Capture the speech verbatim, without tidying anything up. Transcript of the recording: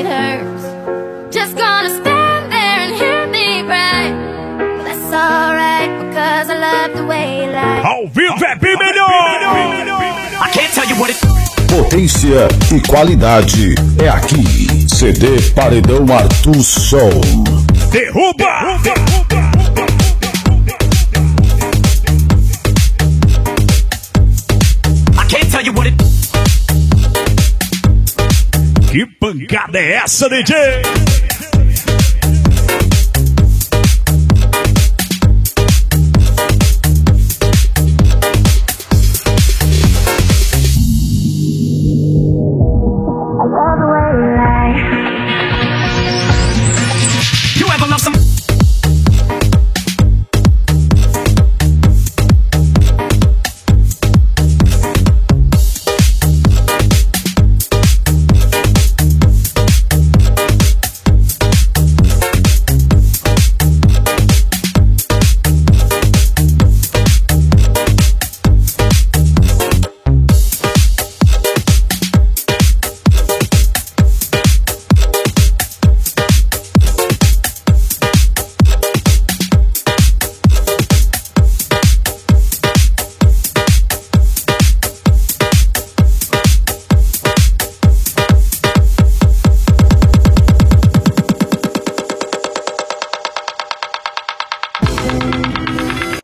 it hurts. Just gonna stand there and hear me cry. But that's alright, because I love the way you lie. Ao vivo é bem melhor. I can't tell you what it... Potência e qualidade é aqui. C D Paredão Arthur Som. Derruba! Derruba! I can't tell you what it... Que pancada é essa, D J?